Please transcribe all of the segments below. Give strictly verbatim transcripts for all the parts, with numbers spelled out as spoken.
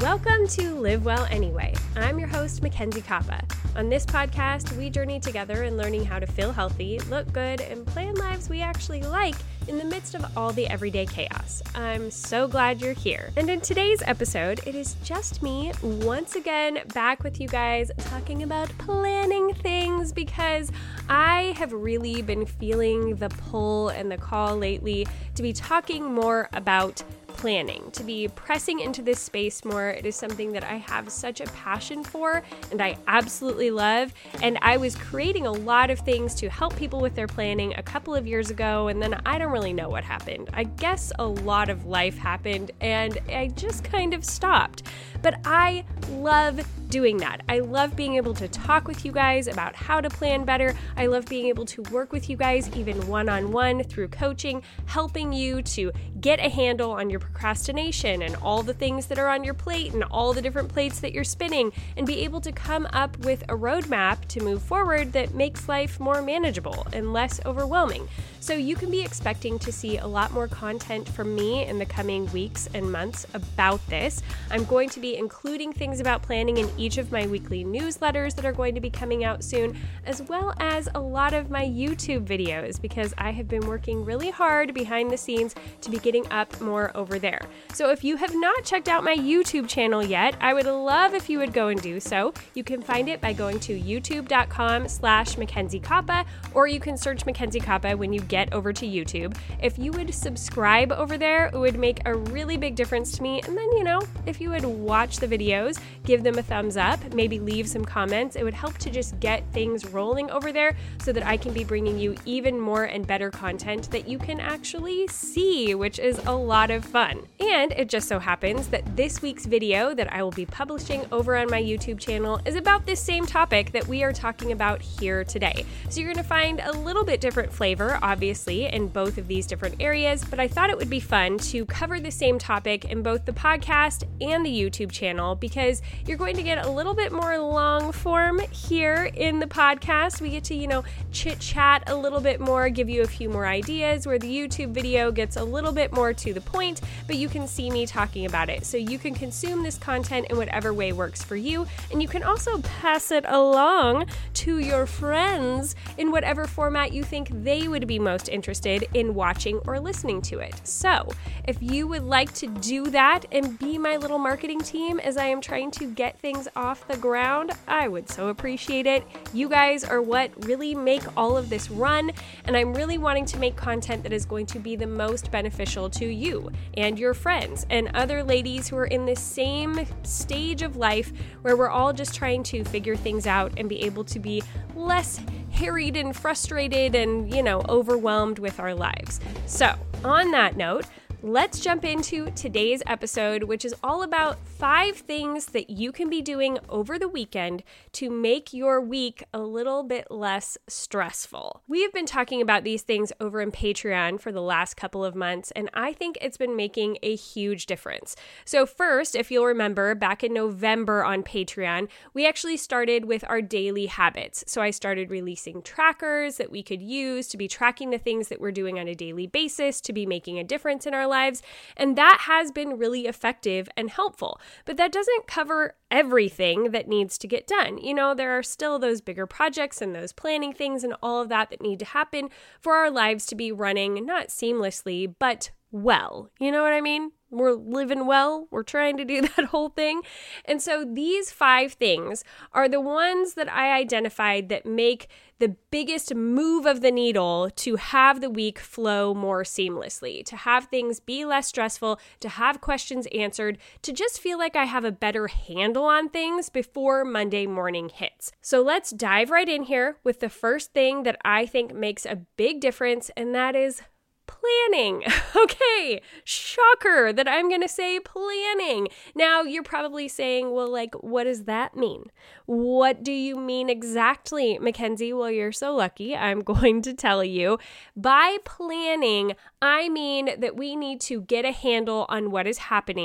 Welcome to Live Well Anyway. I'm your host, Mackenzie Kappa. On this podcast, we journey together in learning how to feel healthy, look good, and plan lives we actually like in the midst of all the everyday chaos. I'm so glad you're here. And in today's episode, it is just me once again back with you guys talking about planning things because I have really been feeling the pull and the call lately to be talking more about planning, to be pressing into this space more. It is something that I have such a passion for and I absolutely love. And I was creating a lot of things to help people with their planning a couple of years ago, and then I don't really know what happened. I guess a lot of life happened and I just kind of stopped. But I love doing that. I love being able to talk with you guys about how to plan better. I love being able to work with you guys even one-on-one through coaching, helping you to get a handle on your procrastination and all the things that are on your plate and all the different plates that you're spinning, and be able to come up with a roadmap to move forward that makes life more manageable and less overwhelming. So you can be expecting to see a lot more content from me in the coming weeks and months about this. I'm going to be including things about planning in each of my weekly newsletters that are going to be coming out soon, as well as a lot of my YouTube videos, because I have been working really hard behind the scenes to be getting up more over there. So if you have not checked out my YouTube channel yet, I would love if you would go and do so. You can find it by going to youtube.com slash Mackenzie Kappa, or you can search Mackenzie Kappa when you get over to YouTube. If you would subscribe over there, it would make a really big difference to me. And then, you know, if you would watch the videos, give them a thumbs up, maybe leave some comments, it would help to just get things rolling over there so that I can be bringing you even more and better content that you can actually see, which is a lot of fun. And it just so happens that this week's video that I will be publishing over on my YouTube channel is about this same topic that we are talking about here today. So you're going to find a little bit different flavor, obviously, in both of these different areas, but I thought it would be fun to cover the same topic in both the podcast and the YouTube channel, because you're going to get a little bit more long form here in the podcast. We get to, you know, chit chat a little bit more, give you a few more ideas, where the YouTube video gets a little bit more to the point, but you can see me talking about it. So you can consume this content in whatever way works for you, and you can also pass it along to your friends in whatever format you think they would be most interested in watching or listening to it. So if you would like to do that and be my little marketing team as I am trying to get things off the ground, I would so appreciate it. You guys are what really make all of this run, and I'm really wanting to make content that is going to be the most beneficial to you and your friends and other ladies who are in this same stage of life where we're all just trying to figure things out and be able to be less harried and frustrated and, you know, overwhelmed with our lives. So, on that note, let's jump into today's episode, which is all about five things that you can be doing over the weekend to make your week a little bit less stressful. We have been talking about these things over in Patreon for the last couple of months, and I think it's been making a huge difference. So first, if you'll remember, back in November on Patreon, we actually started with our daily habits. So I started releasing trackers that we could use to be tracking the things that we're doing on a daily basis to be making a difference in our lives, and that has been really effective and helpful. But that doesn't cover everything that needs to get done. You know, there are still those bigger projects and those planning things and all of that that need to happen for our lives to be running not seamlessly, but well. You know what I mean? We're living well. We're trying to do that whole thing. And so these five things are the ones that I identified that make the biggest move of the needle to have the week flow more seamlessly, to have things be less stressful, to have questions answered, to just feel like I have a better handle on things before Monday morning hits. So let's dive right in here with the first thing that I think makes a big difference, and that is planning. Okay, shocker that I'm going to say planning. Now, you're probably saying, well, like, what does that mean? What do you mean exactly, Mackenzie? Well, you're so lucky. I'm going to tell you. By planning, I mean that we need to get a handle on what is happening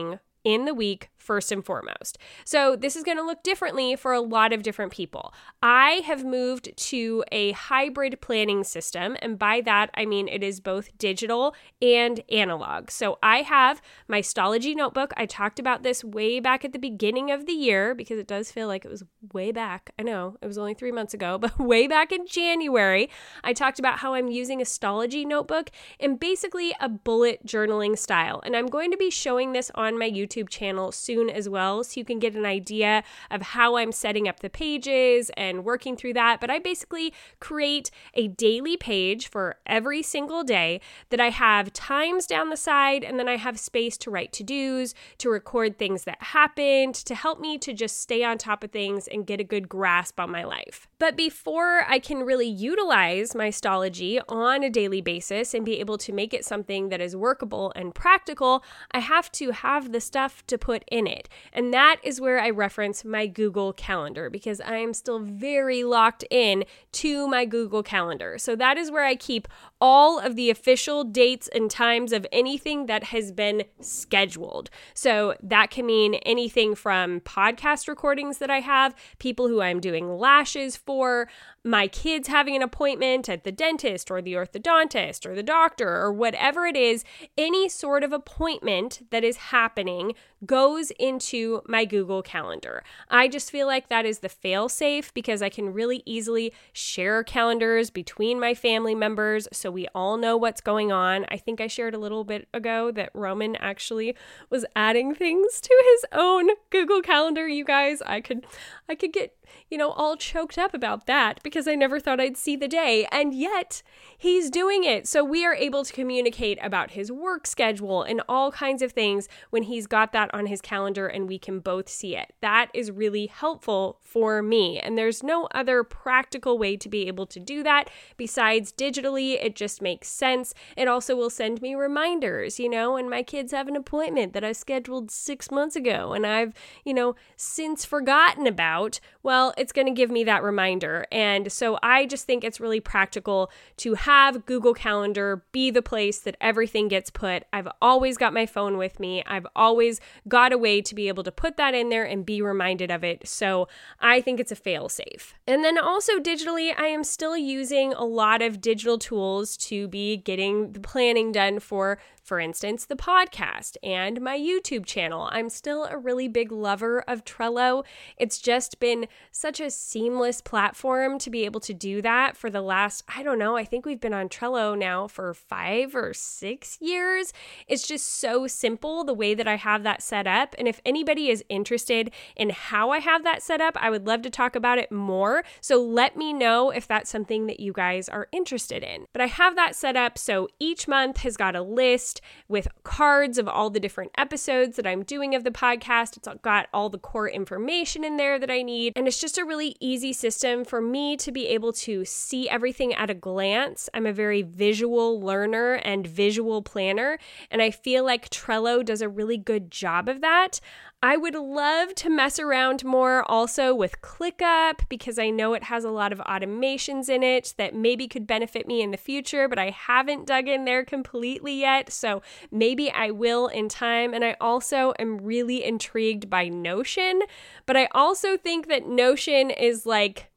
in the week first and foremost. So this is going to look differently for a lot of different people. I have moved to a hybrid planning system, and by that I mean it is both digital and analog. So I have my Stalogy notebook. I talked about this way back at the beginning of the year because it does feel like it was way back. I know it was only three months ago, but way back in January, I talked about how I'm using a Stalogy notebook and basically a bullet journaling style. And I'm going to be showing this on my YouTube channel soon as well, so you can get an idea of how I'm setting up the pages and working through that. But I basically create a daily page for every single day that I have times down the side, and then I have space to write to-dos, to record things that happened, to help me to just stay on top of things and get a good grasp on my life. But before I can really utilize my Stalogy on a daily basis and be able to make it something that is workable and practical, I have to have the stuff to put in it. And that is where I reference my Google Calendar, because I am still very locked in to my Google Calendar. So that is where I keep all of the official dates and times of anything that has been scheduled. So that can mean anything from podcast recordings that I have, people who I'm doing lashes for, my kids having an appointment at the dentist or the orthodontist or the doctor or whatever it is. Any sort of appointment that is happening goes into my Google Calendar. I just feel like that is the fail-safe because I can really easily share calendars between my family members so we all know what's going on. I think I shared a little bit ago that Roman actually was adding things to his own Google Calendar. You guys, I could I could get, you know, all choked up about that because I never thought I'd see the day, and yet he's doing it. So we are able to communicate about his work schedule and all kinds of things when he's got that on his calendar and we can both see it. That is really helpful for me, and there's no other practical way to be able to do that besides digitally. It just makes sense. It also will send me reminders, you know, and my kids have an appointment that I scheduled six months ago and I've, you know, since forgotten about. Well, it's going to give me that reminder. And so I just think it's really practical to have Google Calendar be the place that everything gets put. I've always got my phone with me. I've always got a way to be able to put that in there and be reminded of it. So I think it's a fail-safe. And then also digitally, I am still using a lot of digital tools to be getting the planning done for, for instance, the podcast and my YouTube channel. I'm still a really big lover of Trello. It's just been such a seamless platform to be able to do that for the last, I don't know, I think we've been on Trello now for five or six years. It's just so simple the way that I have that set up. And if anybody is interested in how I have that set up, I would love to talk about it more. So let me know if that's something that you guys are interested in. But I have that set up so each month has got a list with cards of all the different episodes that I'm doing of the podcast. It's got all the core information in there that I need. And it's just a really easy system for me to be able to see everything at a glance. I'm a very visual learner and visual planner, and I feel like Trello does a really good job of that. I would love to mess around more also with ClickUp because I know it has a lot of automations in it that maybe could benefit me in the future, but I haven't dug in there completely yet. So maybe I will in time. And I also am really intrigued by Notion, but I also think that Notion is like,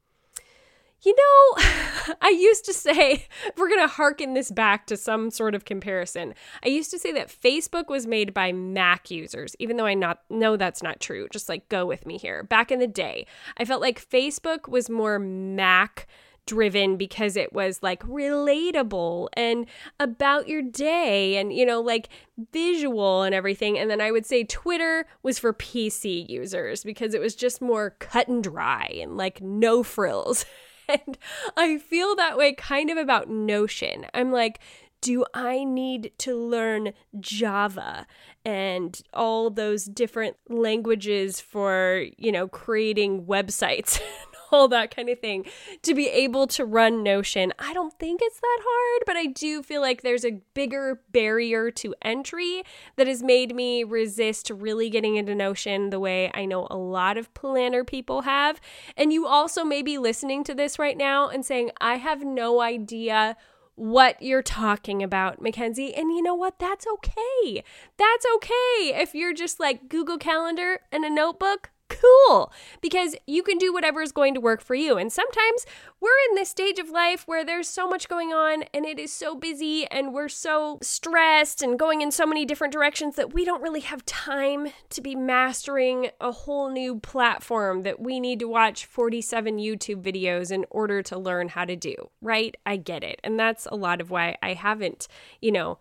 you know, I used to say, if we're going to hearken this back to some sort of comparison, I used to say that Facebook was made by Mac users, even though I not know that's not true. Just like go with me here. Back in the day, I felt like Facebook was more Mac driven because it was like relatable and about your day and, you know, like visual and everything. And then I would say Twitter was for P C users because it was just more cut and dry and like no frills. And I feel that way kind of about Notion. I'm like, do I need to learn Java and all those different languages for, you know, creating websites? All that kind of thing to be able to run Notion? I don't think it's that hard, but I do feel like there's a bigger barrier to entry that has made me resist really getting into Notion the way I know a lot of planner people have. And you also may be listening to this right now and saying, I have no idea what you're talking about, Mackenzie. And you know what? That's okay. That's okay. If you're just like Google Calendar and a notebook, cool, because you can do whatever is going to work for you. And sometimes we're in this stage of life where there's so much going on and it is so busy and we're so stressed and going in so many different directions that we don't really have time to be mastering a whole new platform that we need to watch forty-seven YouTube videos in order to learn how to do, right? I get it. And that's a lot of why I haven't, you know,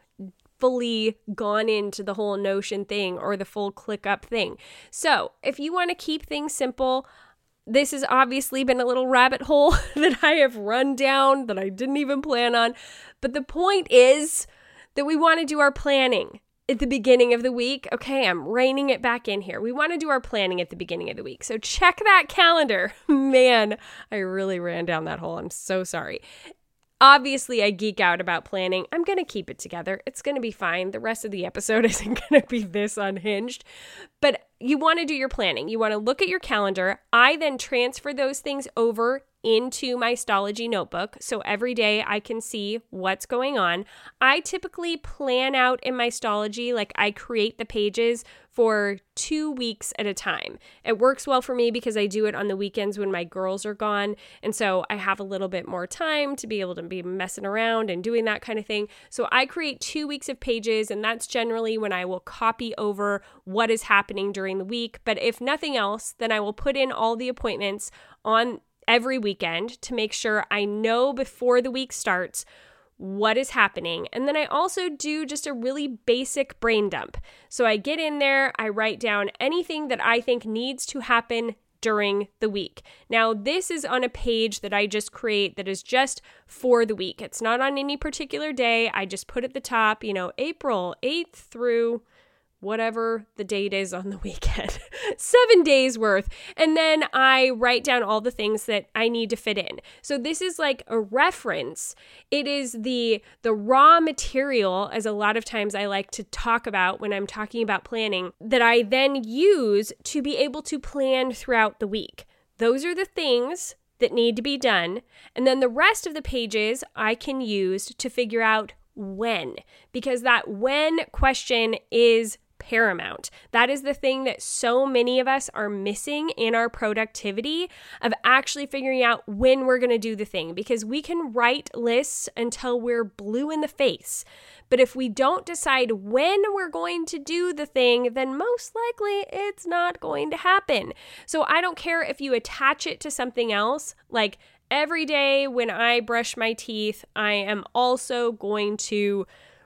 fully gone into the whole Notion thing or the full ClickUp thing. So if you want to keep things simple, this has obviously been a little rabbit hole that I have run down that I didn't even plan on. But the point is that we want to do our planning at the beginning of the week. Okay, I'm reining it back in here. We want to do our planning at the beginning of the week. So check that calendar. Man, I really ran down that hole. I'm so sorry. Obviously, I geek out about planning. I'm going to keep it together. It's going to be fine. The rest of the episode isn't going to be this unhinged. But you want to do your planning. You want to look at your calendar. I then transfer those things over into my Stalogy notebook. So every day I can see what's going on. I typically plan out in my Stalogy, like I create the pages for two weeks at a time. It works well for me because I do it on the weekends when my girls are gone. And so I have a little bit more time to be able to be messing around and doing that kind of thing. So I create two weeks of pages, and that's generally when I will copy over what is happening during the week. But if nothing else, then I will put in all the appointments on every weekend to make sure I know before the week starts what is happening. And then I also do just a really basic brain dump. So I get in there, I write down anything that I think needs to happen during the week. Now, this is on a page that I just create that is just for the week. It's not on any particular day. I just put at the top, you know, April eighth through whatever the date is on the weekend, seven days worth. And then I write down all the things that I need to fit in. So this is like a reference. It is the, the raw material, as a lot of times I like to talk about when I'm talking about planning, that I then use to be able to plan throughout the week. Those are the things that need to be done. And then the rest of the pages I can use to figure out when, because that when question is paramount. That is the thing that so many of us are missing in our productivity, of actually figuring out when we're going to do the thing, because we can write lists until we're blue in the face. But if we don't decide when we're going to do the thing, then most likely it's not going to happen. So I don't care if you attach it to something else, like every day when I brush my teeth, I am also going to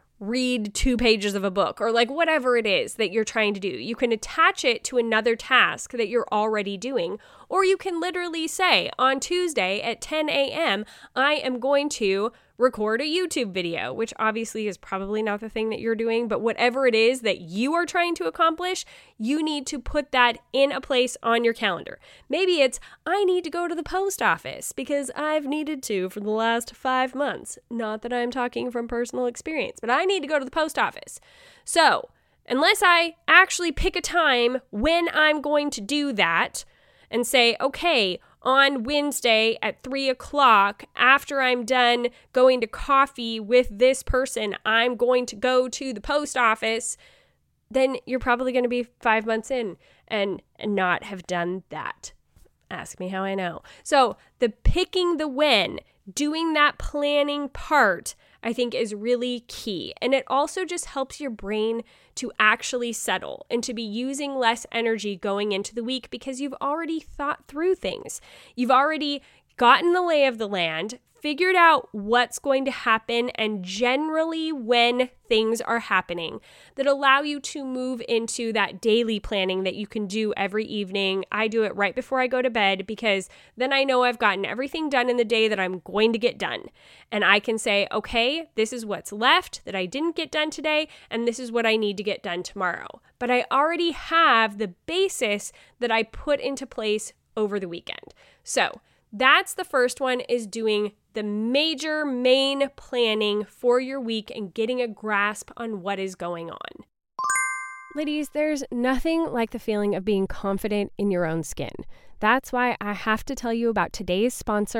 read two pages of a book, or like whatever it is that you're trying to do. You can attach it to another task that you're already doing, or you can literally say, on Tuesday at ten a.m., I am going to record a YouTube video, which obviously is probably not the thing that you're doing, but whatever it is that you are trying to accomplish, you need to put that in a place on your calendar. Maybe it's, I need to go to the post office because I've needed to for the last five months. Not that I'm talking from personal experience, but I need to go to the post office. So unless I actually pick a time when I'm going to do that and say, okay, on Wednesday at three o'clock, after I'm done going to coffee with this person, I'm going to go to the post office, then you're probably going to be five months in and, and not have done that. Ask me how I know. So the picking the when, doing that planning part, I think is really key. And it also just helps your brain to actually settle and to be using less energy going into the week because you've already thought through things. You've already gotten the lay of the land, figured out what's going to happen and generally when things are happening that allow you to move into that daily planning that you can do every evening. I do it right before I go to bed because then I know I've gotten everything done in the day that I'm going to get done. And I can say, okay, this is what's left that I didn't get done today, and this is what I need to get done tomorrow. But I already have the basis that I put into place over the weekend. So that's the first one, is doing the major main planning for your week and getting a grasp on what is going on. Ladies, there's nothing like the feeling of being confident in your own skin. That's why I have to tell you about today's sponsor,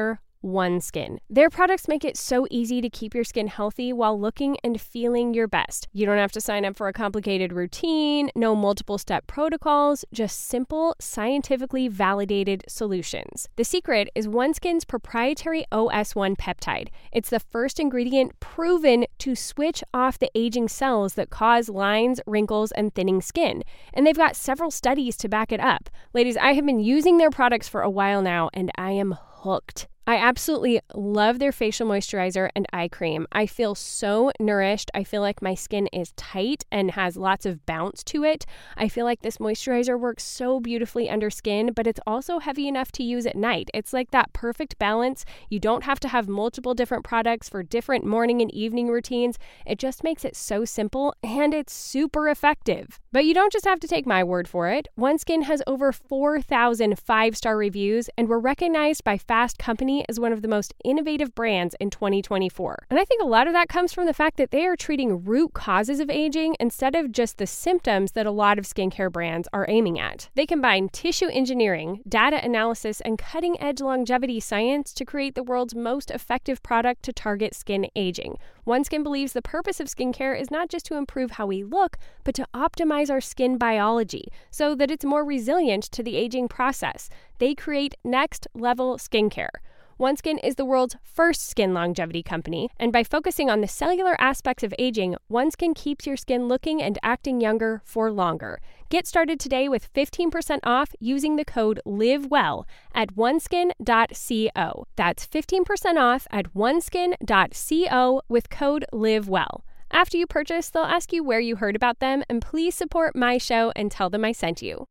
OneSkin. Their products make it so easy to keep your skin healthy while looking and feeling your best. You don't have to sign up for a complicated routine, no multiple step protocols, just simple, scientifically validated solutions. The secret is OneSkin's proprietary O S one peptide. It's the first ingredient proven to switch off the aging cells that cause lines, wrinkles, and thinning skin. And they've got several studies to back it up. Ladies, I have been using their products for a while now, and I am hooked. I absolutely love their facial moisturizer and eye cream. I feel so nourished. I feel like my skin is tight and has lots of bounce to it. I feel like this moisturizer works so beautifully under skin, but it's also heavy enough to use at night. It's like that perfect balance. You don't have to have multiple different products for different morning and evening routines. It just makes it so simple, and it's super effective. But you don't just have to take my word for it. OneSkin has over four thousand five-star reviews, and were recognized by Fast Company as one of the most innovative brands in twenty twenty-four. And I think a lot of that comes from the fact that they are treating root causes of aging instead of just the symptoms that a lot of skincare brands are aiming at. They combine tissue engineering, data analysis, and cutting-edge longevity science to create the world's most effective product to target skin aging. OneSkin believes the purpose of skincare is not just to improve how we look, but to optimize our skin biology so that it's more resilient to the aging process. They create next-level skincare. OneSkin is the world's first skin longevity company, and by focusing on the cellular aspects of aging, OneSkin keeps your skin looking and acting younger for longer. Get started today with fifteen percent off using the code LIVEWELL at oneskin dot co. That's fifteen percent off at oneskin dot co with code LIVEWELL. After you purchase, they'll ask you where you heard about them, and please support my show and tell them I sent you.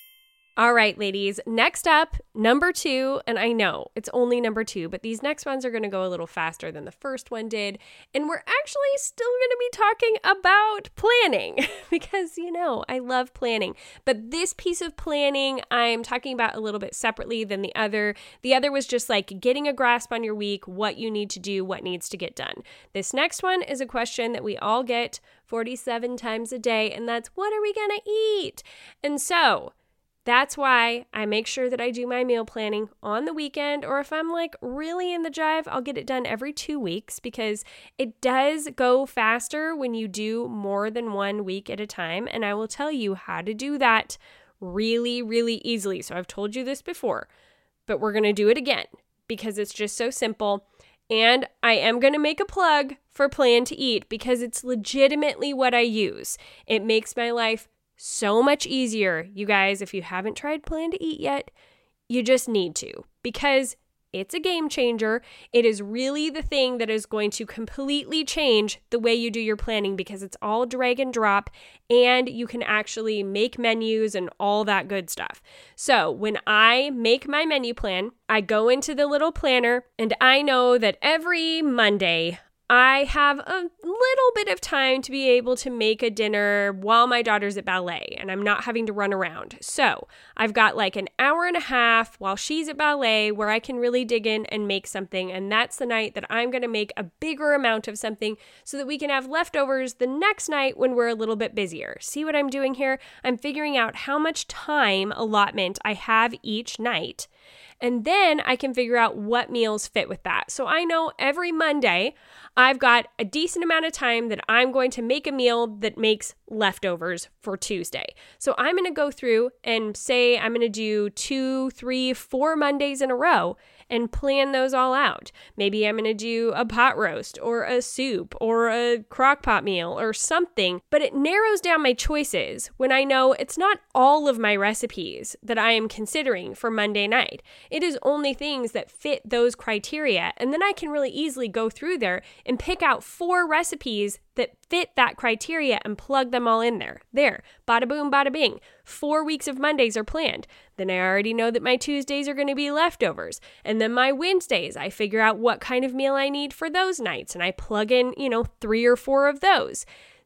All right, ladies, next up, number two, and I know it's only number two, but these next ones are going to go a little faster than the first one did, and we're actually still going to be talking about planning because, you know, I love planning, but this piece of planning I'm talking about a little bit separately than the other. The other was just like getting a grasp on your week, what you need to do, what needs to get done. This next one is a question that we all get forty-seven times a day, and that's, what are we going to eat? And so that's why I make sure that I do my meal planning on the weekend, or if I'm like really in the drive, I'll get it done every two weeks because it does go faster when you do more than one week at a time. And I will tell you how to do that really, really easily. So I've told you this before, but we're going to do it again because it's just so simple. And I am going to make a plug for Plan to Eat because it's legitimately what I use. It makes my life so much easier. You guys, if you haven't tried Plan to Eat yet, you just need to because it's a game changer. It is really the thing that is going to completely change the way you do your planning because it's all drag and drop and you can actually make menus and all that good stuff. So when I make my menu plan, I go into the little planner and I know that every Monday I have a little bit of time to be able to make a dinner while my daughter's at ballet and I'm not having to run around. So I've got like an hour and a half while she's at ballet where I can really dig in and make something. And that's the night that I'm going to make a bigger amount of something so that we can have leftovers the next night when we're a little bit busier. See what I'm doing here? I'm figuring out how much time allotment I have each night. And then I can figure out what meals fit with that. So I know every Monday I've got a decent amount of time that I'm going to make a meal that makes leftovers for Tuesday. So I'm going to go through and say I'm going to do two, three, four Mondays in a row and plan those all out. Maybe I'm going to do a pot roast or a soup or a crock pot meal or something, but it narrows down my choices when I know it's not all of my recipes that I am considering for Monday night. It is only things that fit those criteria. And then I can really easily go through there and pick out four recipes that fit that criteria and plug them all in there. There, bada boom, bada bing. Four weeks of Mondays are planned. Then I already know that my Tuesdays are going to be leftovers. And then my Wednesdays, I figure out what kind of meal I need for those nights. And I plug in, you know, three or four of those.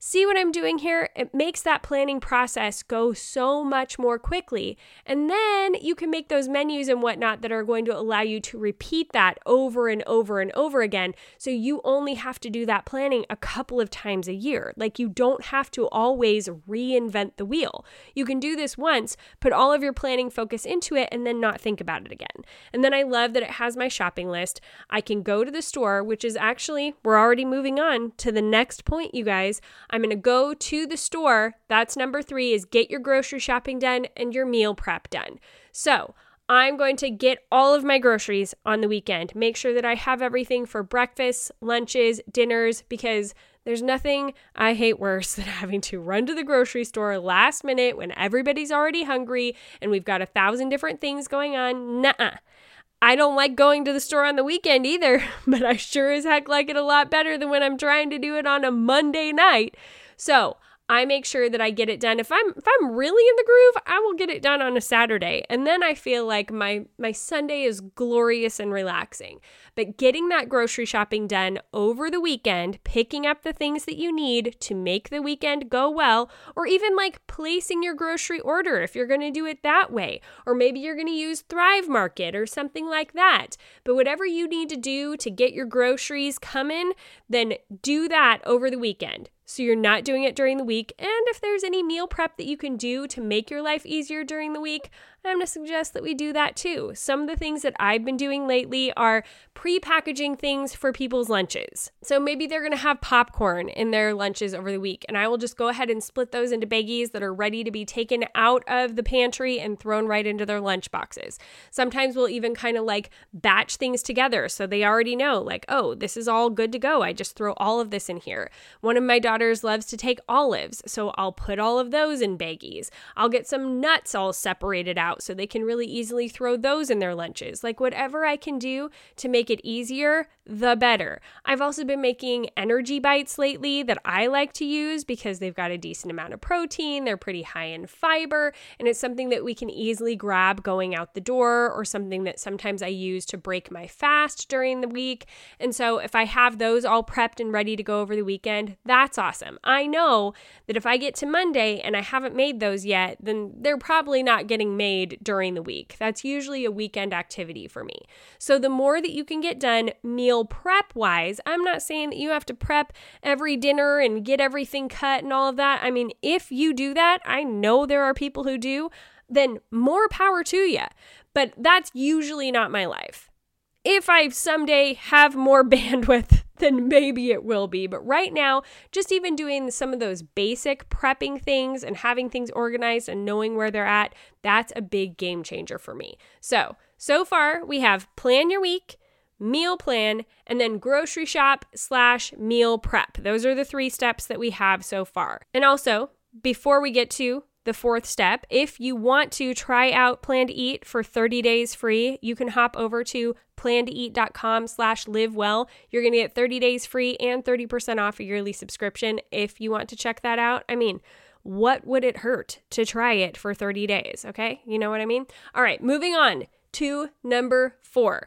See what I'm doing here? It makes that planning process go so much more quickly. And then you can make those menus and whatnot that are going to allow you to repeat that over and over and over again. So you only have to do that planning a couple of times a year. Like you don't have to always reinvent the wheel. You can do this once, put all of your planning focus into it, and then not think about it again. And then I love that it has my shopping list. I can go to the store, which is actually, we're already moving on to the next point, you guys. I'm going to go to the store. That's number three, is get your grocery shopping done and your meal prep done. So I'm going to get all of my groceries on the weekend. Make sure that I have everything for breakfast, lunches, dinners, because there's nothing I hate worse than having to run to the grocery store last minute when everybody's already hungry and we've got a thousand different things going on. Nuh-uh. I don't like going to the store on the weekend either, but I sure as heck like it a lot better than when I'm trying to do it on a Monday night. So I make sure that I get it done. If I'm if I'm really in the groove, I will get it done on a Saturday. And then I feel like my my Sunday is glorious and relaxing. But getting that grocery shopping done over the weekend, picking up the things that you need to make the weekend go well, or even like placing your grocery order if you're going to do it that way. Or maybe you're going to use Thrive Market or something like that. But whatever you need to do to get your groceries coming, then do that over the weekend. So you're not doing it during the week. And if there's any meal prep that you can do to make your life easier during the week, I'm going to suggest that we do that too. Some of the things that I've been doing lately are pre-packaging things for people's lunches. So maybe they're going to have popcorn in their lunches over the week, and I will just go ahead and split those into baggies that are ready to be taken out of the pantry and thrown right into their lunch boxes. Sometimes we'll even kind of like batch things together so they already know like, oh, this is all good to go. I just throw all of this in here. One of my daughters loves to take olives, so I'll put all of those in baggies. I'll get some nuts all separated out so they can really easily throw those in their lunches. Like whatever I can do to make it easier, the better. I've also been making energy bites lately that I like to use because they've got a decent amount of protein, they're pretty high in fiber, and it's something that we can easily grab going out the door, or something that sometimes I use to break my fast during the week. And so if I have those all prepped and ready to go over the weekend, that's awesome. I know that if I get to Monday and I haven't made those yet, then they're probably not getting made during the week. That's usually a weekend activity for me. So the more that you can get done meal prep wise, I'm not saying that you have to prep every dinner and get everything cut and all of that. I mean, if you do that, I know there are people who do, then more power to you. But that's usually not my life. If I someday have more bandwidth, then maybe it will be. But right now, just even doing some of those basic prepping things and having things organized and knowing where they're at, that's a big game changer for me. So, so far we have plan your week, meal plan, and then grocery shop slash meal prep. Those are the three steps that we have so far. And also, before we get to the fourth step, if you want to try out Plan to Eat for thirty days free, you can hop over to plan to eat dot com slash live well. You're going to get thirty days free and thirty percent off a yearly subscription if you want to check that out. I mean, what would it hurt to try it for thirty days? Okay. You know what I mean? All right. Moving on to number four,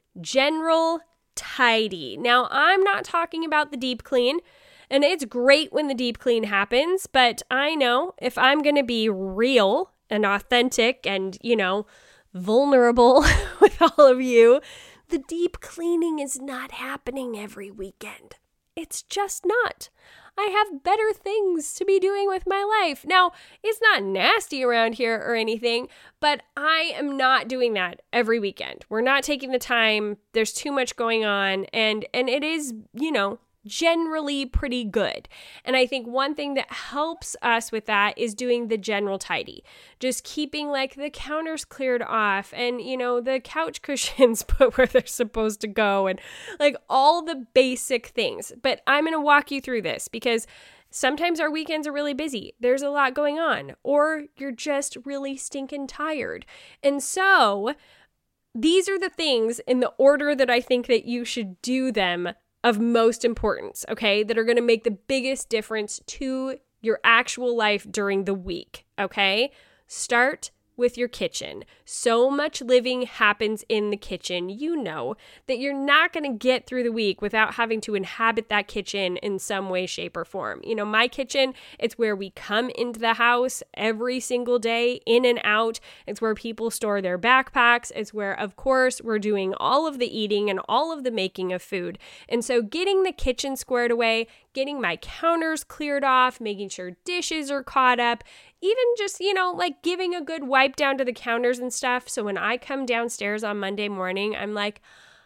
general tidy. Now, I'm not talking about the deep clean. And it's great when the deep clean happens, but I know if I'm going to be real and authentic and, you know, vulnerable with all of you, the deep cleaning is not happening every weekend. It's just not. I have better things to be doing with my life. Now, it's not nasty around here or anything, but I am not doing that every weekend. We're not taking the time. There's too much going on, and and it is, you know, generally pretty good. And I think one thing that helps us with that is doing the general tidy. Just keeping like the counters cleared off and, you know, the couch cushions put where they're supposed to go and like all the basic things. But I'm going to walk you through this because sometimes our weekends are really busy. There's a lot going on, or you're just really stinking tired. And so these are the things in the order that I think that you should do them of most importance, okay, that are going to make the biggest difference to your actual life during the week, okay? Start with your kitchen. So much living happens in the kitchen. You know that you're not going to get through the week without having to inhabit that kitchen in some way, shape, or form. You know, my kitchen, it's where we come into the house every single day, in and out. It's where people store their backpacks. It's where, of course, we're doing all of the eating and all of the making of food. And so getting the kitchen squared away, getting my counters cleared off, making sure dishes are caught up, even just, you know, like giving a good wipe down to the counters and stuff. So when I come downstairs on Monday morning, I'm like,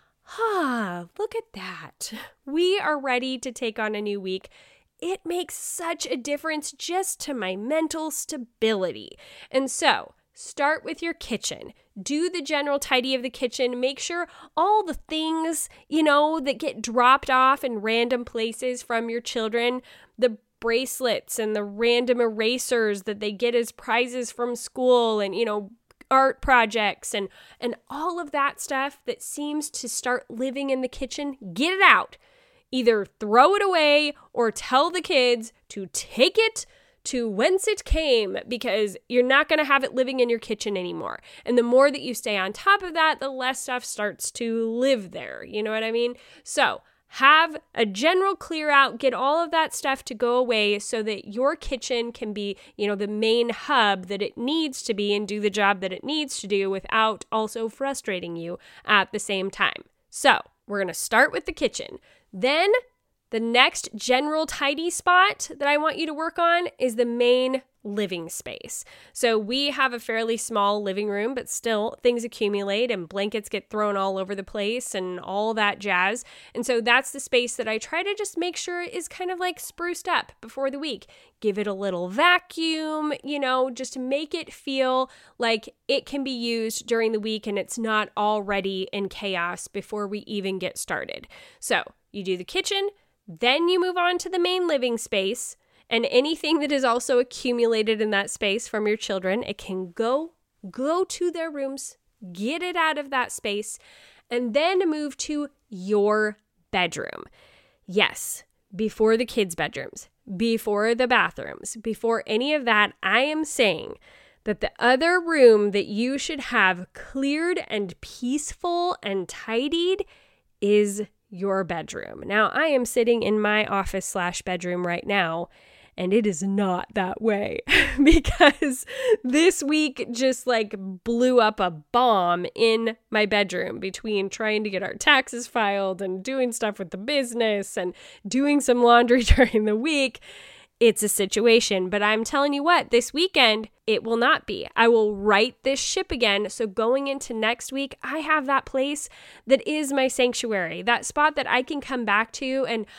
ah, look at that. We are ready to take on a new week. It makes such a difference just to my mental stability. And so start with your kitchen. Do the general tidy of the kitchen. Make sure all the things, you know, that get dropped off in random places from your children, the bracelets and the random erasers that they get as prizes from school, and, you know, art projects and, and all of that stuff that seems to start living in the kitchen, get it out. Either throw it away or tell the kids to take it to whence it came, because you're not going to have it living in your kitchen anymore. And the more that you stay on top of that, the less stuff starts to live there. You know what I mean? So have a general clear out, get all of that stuff to go away so that your kitchen can be, you know, the main hub that it needs to be and do the job that it needs to do without also frustrating you at the same time. So we're going to start with the kitchen. Then the next general tidy spot that I want you to work on is the main living space. So we have a fairly small living room, but still things accumulate and blankets get thrown all over the place and all that jazz. And so that's the space that I try to just make sure is kind of like spruced up before the week. Give it a little vacuum, you know, just to make it feel like it can be used during the week and it's not already in chaos before we even get started. So you do the kitchen, then you move on to the main living space. And anything that is also accumulated in that space from your children, it can go, go to their rooms, get it out of that space, and then move to your bedroom. Yes, before the kids' bedrooms, before the bathrooms, before any of that, I am saying that the other room that you should have cleared and peaceful and tidied is your bedroom. Now, I am sitting in my office slash bedroom right now, and it is not that way because this week just like blew up a bomb in my bedroom between trying to get our taxes filed and doing stuff with the business and doing some laundry during the week. It's a situation, but I'm telling you what, this weekend, it will not be. I will right this ship again. So going into next week, I have that place that is my sanctuary, that spot that I can come back to and,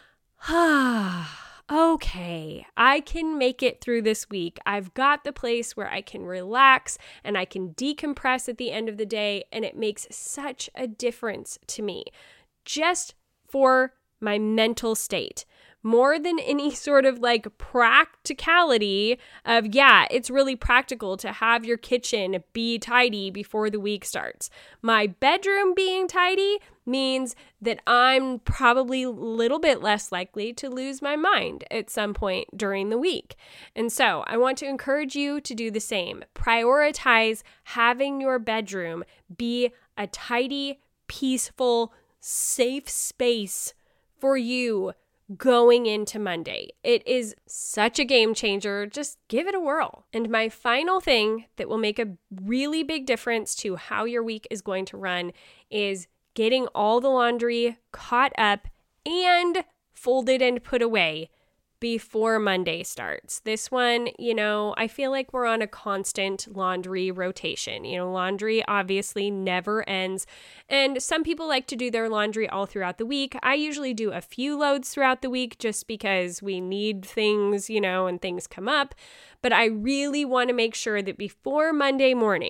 ah, okay, I can make it through this week. I've got the place where I can relax and I can decompress at the end of the day, and it makes such a difference to me just for my mental state. More than any sort of like practicality of, yeah, it's really practical to have your kitchen be tidy before the week starts. My bedroom being tidy means that I'm probably a little bit less likely to lose my mind at some point during the week. And so I want to encourage you to do the same. Prioritize having your bedroom be a tidy, peaceful, safe space for you going into Monday. It is such a game changer. Just give it a whirl. And my final thing that will make a really big difference to how your week is going to run is getting all the laundry caught up and folded and put away before Monday starts. This one, you know, I feel like we're on a constant laundry rotation. You know, laundry obviously never ends. And some people like to do their laundry all throughout the week. I usually do a few loads throughout the week just because we need things, you know, and things come up. But I really want to make sure that before Monday morning,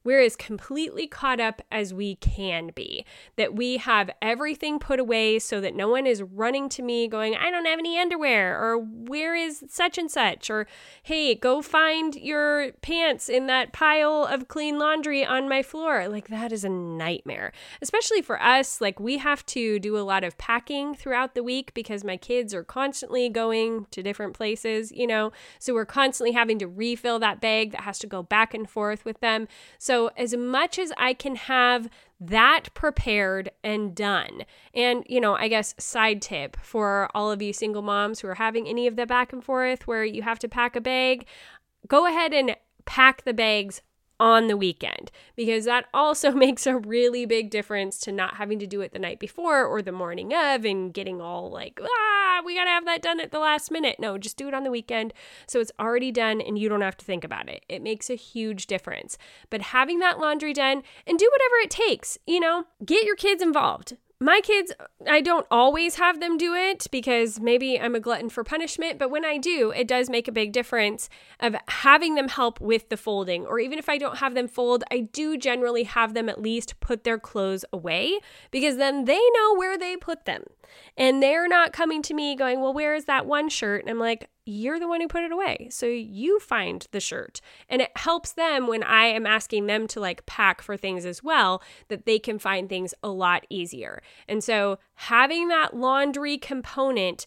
we're as completely caught up as we can be, that we have everything put away so that no one is running to me going, I don't have any underwear, or where is such and such, or hey, go find your pants in that pile of clean laundry on my floor. Like, that is a nightmare, especially for us. Like, we have to do a lot of packing throughout the week because my kids are constantly going to different places, you know, so we're constantly having to refill that bag that has to go back and forth with them. So as much as I can have that prepared and done, and, you know, I guess side tip for all of you single moms who are having any of the back and forth where you have to pack a bag, go ahead and pack the bags on the weekend, because that also makes a really big difference to not having to do it the night before or the morning of and getting all like, ah, we got to have that done at the last minute. No, just do it on the weekend so it's already done and you don't have to think about it. It makes a huge difference. But having that laundry done and do whatever it takes, you know, get your kids involved. My kids, I don't always have them do it because maybe I'm a glutton for punishment, but when I do, it does make a big difference of having them help with the folding. Or even if I don't have them fold, I do generally have them at least put their clothes away, because then they know where they put them. And they're not coming to me going, well, where is that one shirt? And I'm like, you're the one who put it away, so you find the shirt. And it helps them when I am asking them to like pack for things as well, that they can find things a lot easier. And so having that laundry component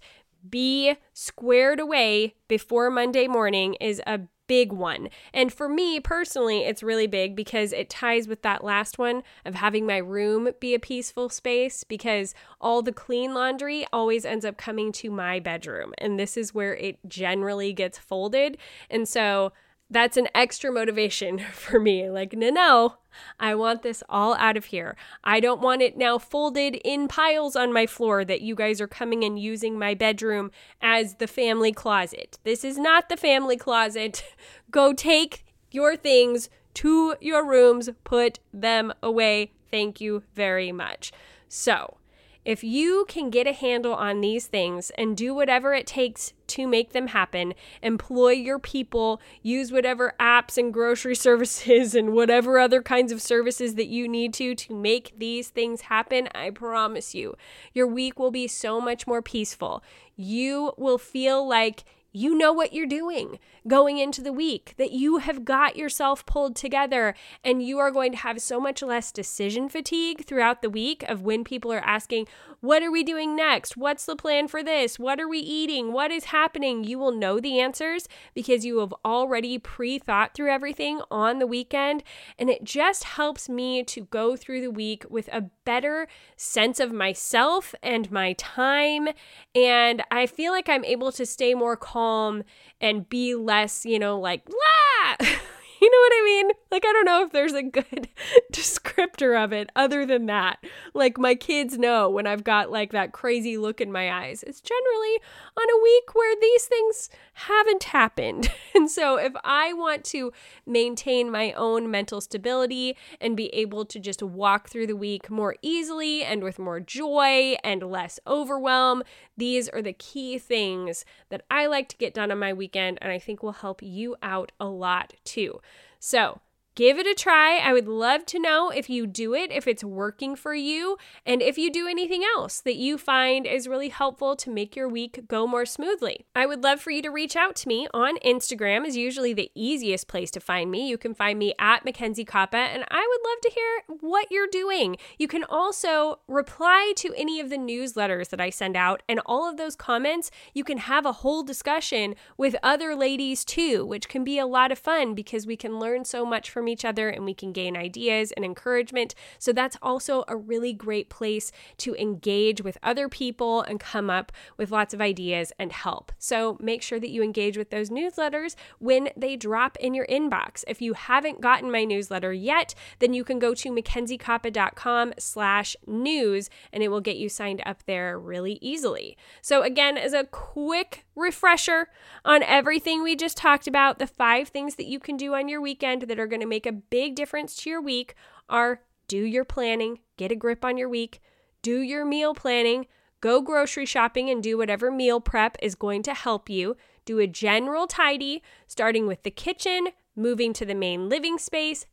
be squared away before Monday morning is a big one. And for me personally, it's really big because it ties with that last one of having my room be a peaceful space, because all the clean laundry always ends up coming to my bedroom, and this is where it generally gets folded. And so that's an extra motivation for me. Like, no, no, I want this all out of here. I don't want it now folded in piles on my floor that you guys are coming and using my bedroom as the family closet. This is not the family closet. Go take your things to your rooms, put them away. Thank you very much. So, if you can get a handle on these things and do whatever it takes to make them happen, employ your people, use whatever apps and grocery services and whatever other kinds of services that you need to to make these things happen, I promise you, your week will be so much more peaceful. You will feel like you know what you're doing going into the week, that you have got yourself pulled together, and you are going to have so much less decision fatigue throughout the week of when people are asking, what are we doing next? What's the plan for this? What are we eating? What is happening? You will know the answers because you have already pre-thought through everything on the weekend, and it just helps me to go through the week with a better sense of myself and my time, and I feel like I'm able to stay more calm and be less, you know, like, la! You know what I mean? Like, I don't know if there's a good descriptor of it other than that. Like, my kids know when I've got like that crazy look in my eyes. It's generally on a week where these things haven't happened. And so if I want to maintain my own mental stability and be able to just walk through the week more easily and with more joy and less overwhelm, these are the key things that I like to get done on my weekend, and I think will help you out a lot too. So give it a try. I would love to know if you do it, if it's working for you, and if you do anything else that you find is really helpful to make your week go more smoothly. I would love for you to reach out to me on Instagram, is usually the easiest place to find me. You can find me at Mackenzie Koppa, and I would love to hear what you're doing. You can also reply to any of the newsletters that I send out, and all of those comments, you can have a whole discussion with other ladies too, which can be a lot of fun because we can learn so much from each other and we can gain ideas and encouragement. So that's also a really great place to engage with other people and come up with lots of ideas and help. So make sure that you engage with those newsletters when they drop in your inbox. If you haven't gotten my newsletter yet, then you can go to mackenziekoppa.com slash news and it will get you signed up there really easily. So again, as a quick refresher on everything we just talked about, the five things that you can do on your weekend that are going to make a big difference to your week are: do your planning, get a grip on your week, do your meal planning, go grocery shopping and do whatever meal prep is going to help you, do a general tidy, starting with the kitchen, moving to the main living space,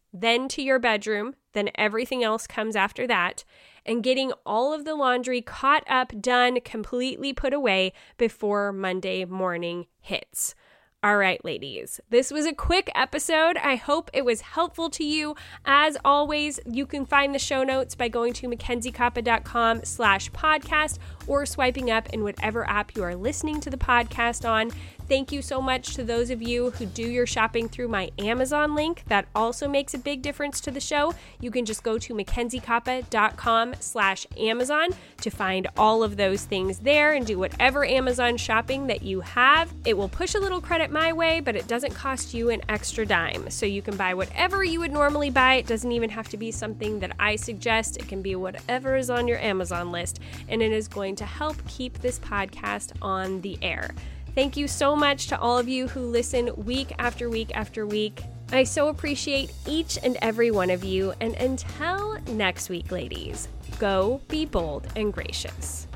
then to your bedroom, then everything else comes after that, and getting all of the laundry caught up, done, completely put away before Monday morning hits. All right, ladies, this was a quick episode. I hope it was helpful to you. As always, you can find the show notes by going to MacKenzieKoppa.com slash podcast or swiping up in whatever app you are listening to the podcast on. Thank you so much to those of you who do your shopping through my Amazon link. That also makes a big difference to the show. You can just go to MacKenzieKoppa.com slash Amazon to find all of those things there and do whatever Amazon shopping that you have. It will push a little credit my way, but it doesn't cost you an extra dime. So you can buy whatever you would normally buy. It doesn't even have to be something that I suggest. It can be whatever is on your Amazon list, and it is going to help keep this podcast on the air. Thank you so much to all of you who listen week after week after week. I so appreciate each and every one of you. And until next week, ladies, go be bold and gracious.